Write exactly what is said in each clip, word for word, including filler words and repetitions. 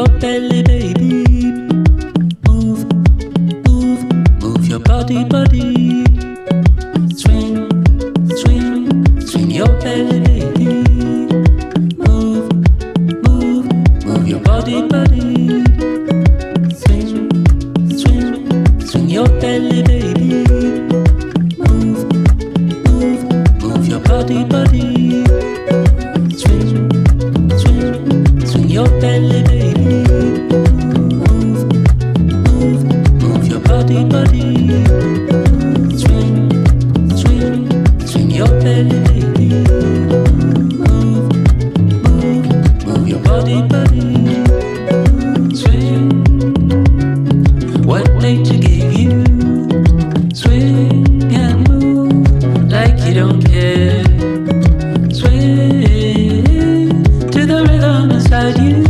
your belly, baby. Move, move, move your body, body. Swing, swing, swing your belly, baby. Move, move, move your body, body. Swing, swing, swing your belly, baby. Move, move, move your body, body. Swing, swing, swing your belly, baby. Move, move, move your body, body. Swing, swing, swing your belly, baby. Move, move, move your body, body. Swing, what nature gave you. Swing and move like you don't care. Swing to the rhythm inside you.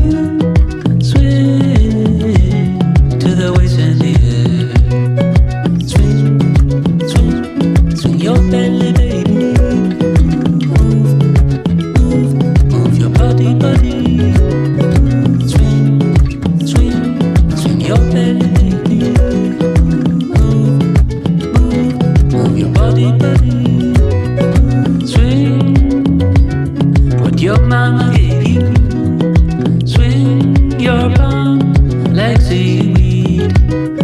Swing to the waves in the air. Swing, swing, swing your belly, baby. Move, move, move your body, body. Swing, swing, swing your belly, baby. Move, move, move your body, body. Swing what your mama gave you. Swing your palm like seaweed.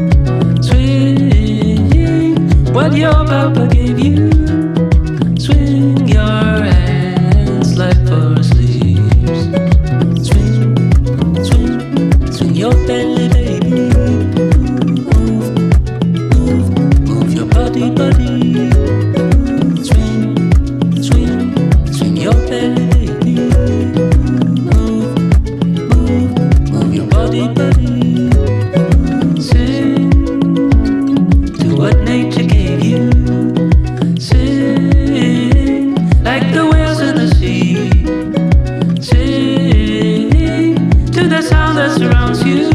Swing what your papa gave you. Swing your hands like forest leaves. Swing, swing, swing your belly, baby. Move, move, move your body, body. Swing, swing, swing your belly, baby. Move, move, move your body, body. Sing to what nature gave you. Sing like the whales in the sea. Sing to the sound that surrounds you.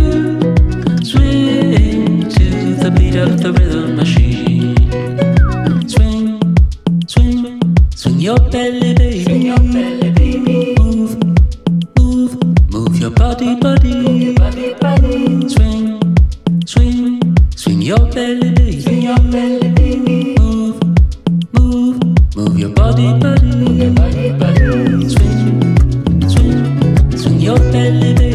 Swing to the beat of the rhythm machine. Swing, swing, swing your belly, baby. Swing your belly, baby. Move, move, move your body, body. Body, body. Swing, swing, swing your belly, baby. Swing your belly, baby. Move, move, move your body, body. Body, body. Swing, swing, swing your belly, baby.